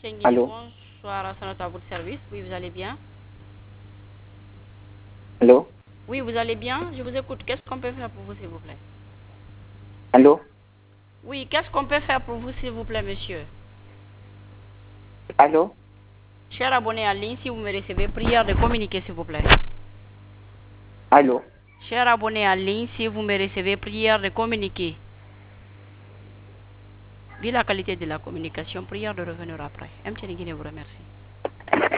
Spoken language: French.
Tenguine, Allô? bonsoir, à votre service. Oui, vous allez bien? Allô? Oui, vous allez bien? Je vous écoute. Qu'est-ce qu'on peut faire pour vous, s'il vous plaît? Allô? Oui, qu'est-ce qu'on peut faire pour vous, s'il vous plaît, monsieur? Allô? Cher abonné en ligne, si vous me recevez, prière de communiquer, s'il vous plaît. Allô? Cher abonné en ligne, si vous me recevez, prière de communiquer. Vu la qualité de la communication, prière de revenir après. M. Tenguine vous remercie.